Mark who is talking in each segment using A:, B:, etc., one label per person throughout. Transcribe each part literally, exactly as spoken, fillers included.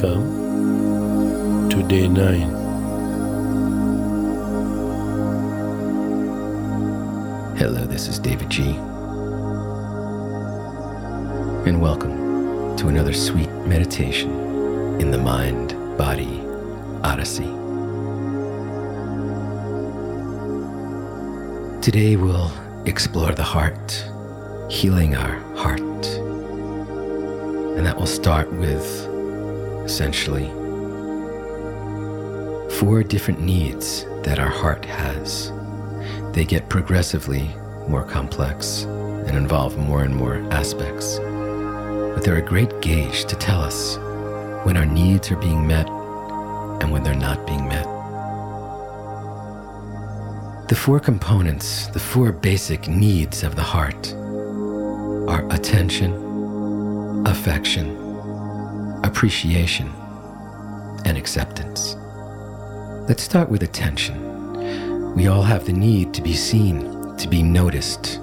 A: Welcome to day nine.
B: Hello, this is David G. And welcome to another sweet meditation in the Mind-Body Odyssey. Today we'll explore the heart, healing our heart. And that will start with, essentially, four different needs that our heart has. They get progressively more complex and involve more and more aspects. But they're a great gauge to tell us when our needs are being met and when they're not being met. The four components, the four basic needs of the heart are attention, affection, appreciation, and acceptance. Let's start with attention. We all have the need to be seen, to be noticed,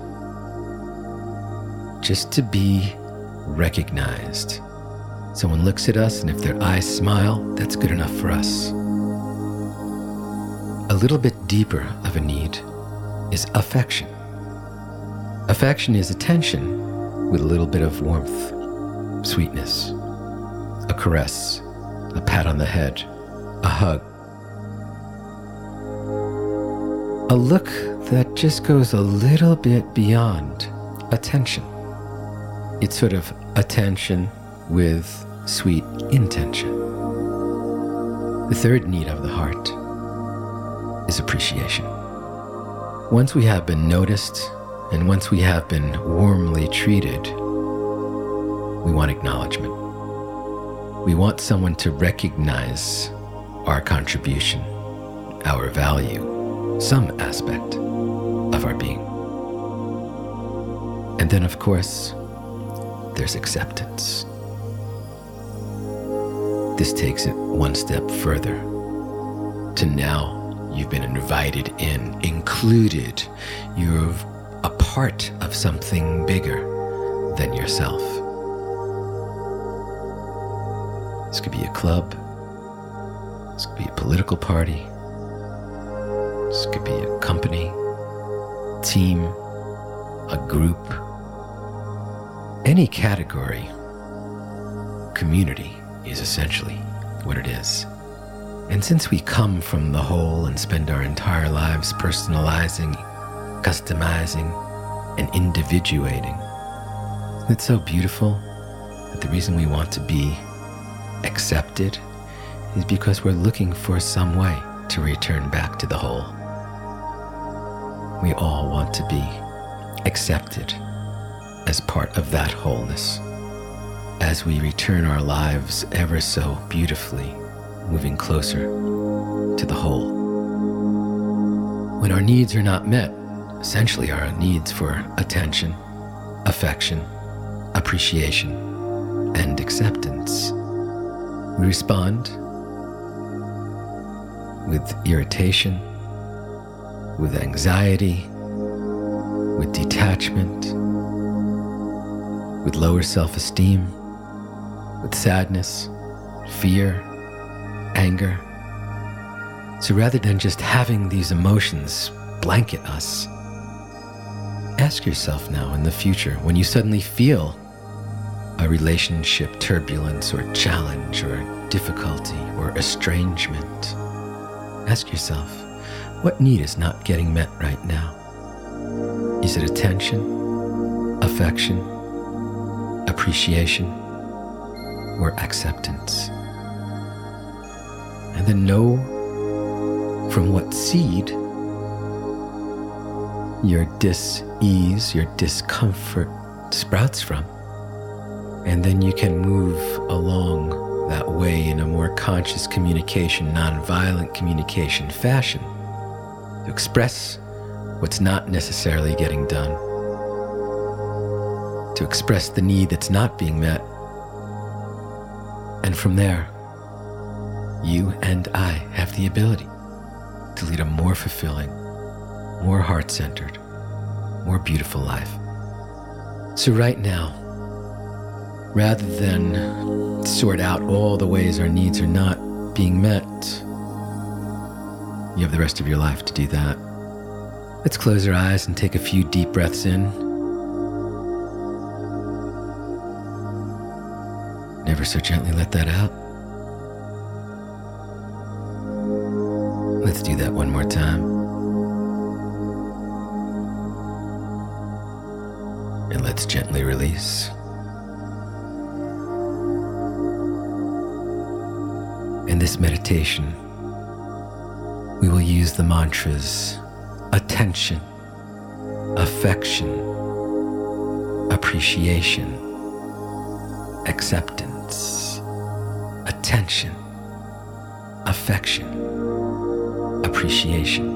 B: just to be recognized. Someone looks at us, and if their eyes smile, that's good enough for us. A little bit deeper of a need is affection. Affection is attention with a little bit of warmth, sweetness, a caress, a pat on the head, a hug. A look that just goes a little bit beyond attention. It's sort of attention with sweet intention. The third need of the heart is appreciation. Once we have been noticed and once we have been warmly treated, we want acknowledgement. We want someone to recognize our contribution, our value, some aspect of our being. And then, of course, there's acceptance. This takes it one step further to now you've been invited in, included. You're a part of something bigger than yourself. This could be a club. This could be a political party. This could be a company, team, a group, any category. Community is essentially what it is. And since we come from the whole and spend our entire lives personalizing, customizing, and individuating, it's so beautiful that the reason we want to be accepted is because we're looking for some way to return back to the whole. We all want to be accepted as part of that wholeness as we return our lives ever so beautifully, moving closer to the whole. When our needs are not met, essentially our needs for attention, affection, appreciation, and acceptance, we respond with irritation, with anxiety, with detachment, with lower self-esteem, with sadness, fear, anger. So rather than just having these emotions blanket us, ask yourself now in the future, when you suddenly feel a relationship turbulence or challenge or difficulty or estrangement, ask yourself, what need is not getting met right now? Is it attention, affection, appreciation, or acceptance? And then know from what seed your dis-ease, your discomfort sprouts from. And then you can move along that way in a more conscious communication, nonviolent communication fashion to express what's not necessarily getting done, to express the need that's not being met. And from there, you and I have the ability to lead a more fulfilling, more heart-centered, more beautiful life. So right now, Rather than sort out all the ways our needs are not being met, you have the rest of your life to do that. Let's close our eyes and take a few deep breaths in. Never so gently let that out. Let's do that one more time. And let's gently release. In this meditation, we will use the mantras attention, affection, appreciation, acceptance, attention, affection, appreciation,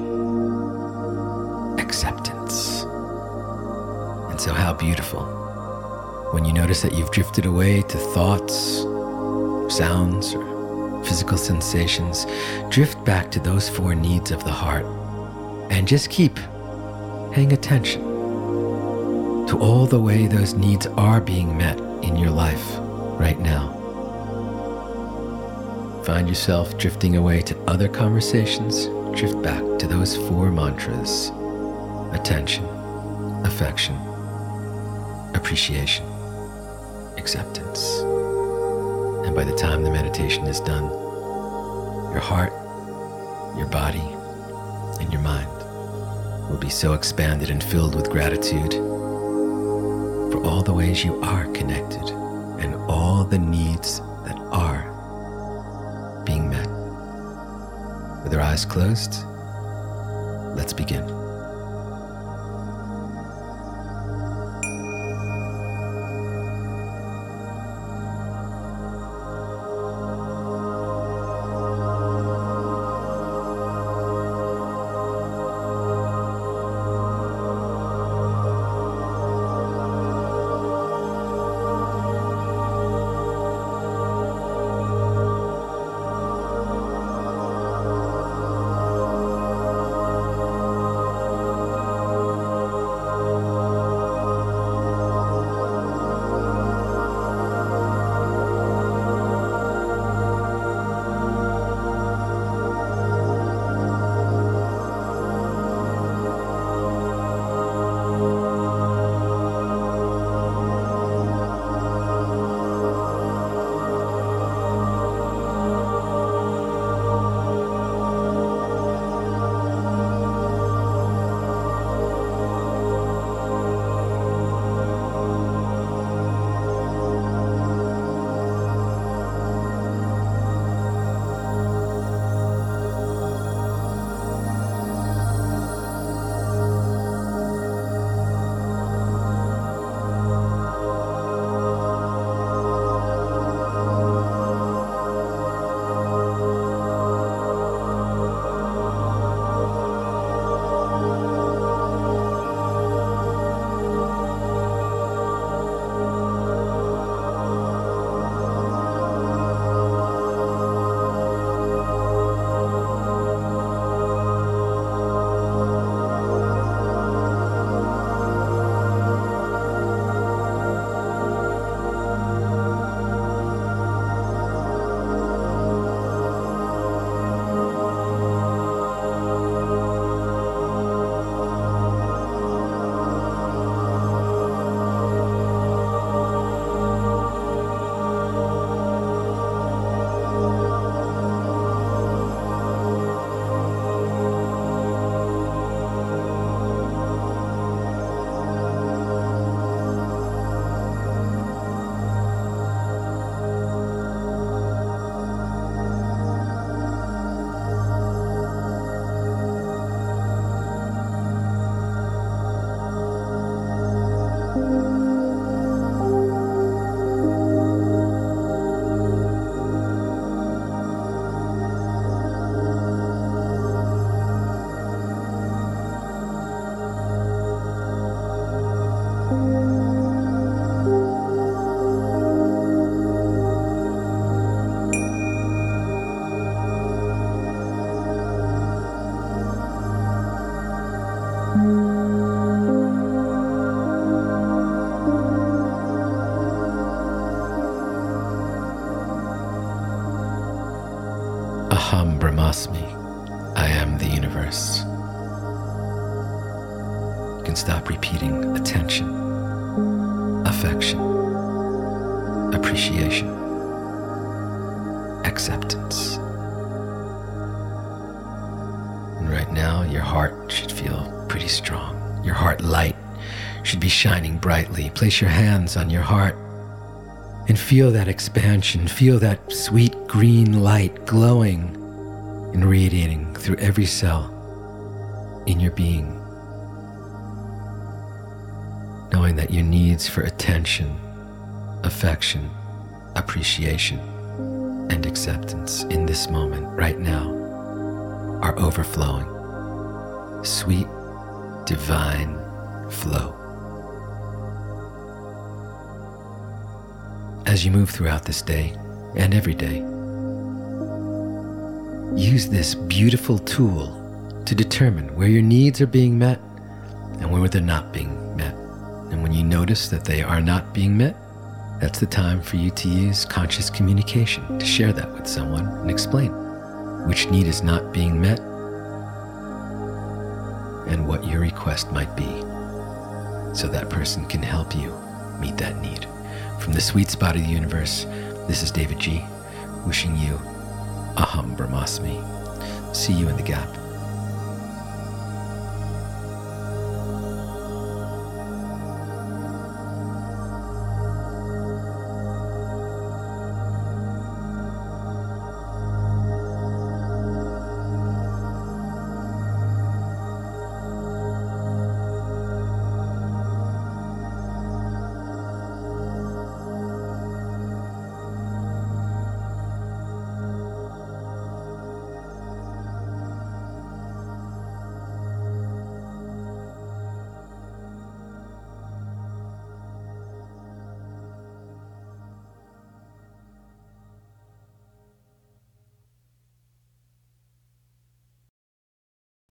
B: acceptance. And so how beautiful when you notice that you've drifted away to thoughts, sounds, or physical sensations. Drift back to those four needs of the heart and just keep paying attention to all the way those needs are being met in your life right now. Find yourself drifting away to other conversations. Drift back to those four mantras: attention, affection, appreciation, acceptance. And by the time the meditation is done, your heart, your body, and your mind will be so expanded and filled with gratitude for all the ways you are connected and all the needs that are being met. With our eyes closed, let's begin. Brahmasmi. I am the universe. You can stop repeating attention, affection, appreciation, acceptance. And right now, your heart should feel pretty strong. Your heart light should be shining brightly. Place your hands on your heart and feel that expansion. Feel that sweet green light glowing and radiating through every cell in your being. Knowing that your needs for attention, affection, appreciation, and acceptance in this moment, right now, are overflowing. Sweet, divine flow. As you move throughout this day and every day, use this beautiful tool to determine where your needs are being met and where they're not being met. And when you notice that they are not being met, that's the time for you to use conscious communication to share that with someone and explain which need is not being met and what your request might be, so that person can help you meet that need. From the sweet spot of the universe, this is David G, wishing you Aham Brahmasmi. See you in the gap.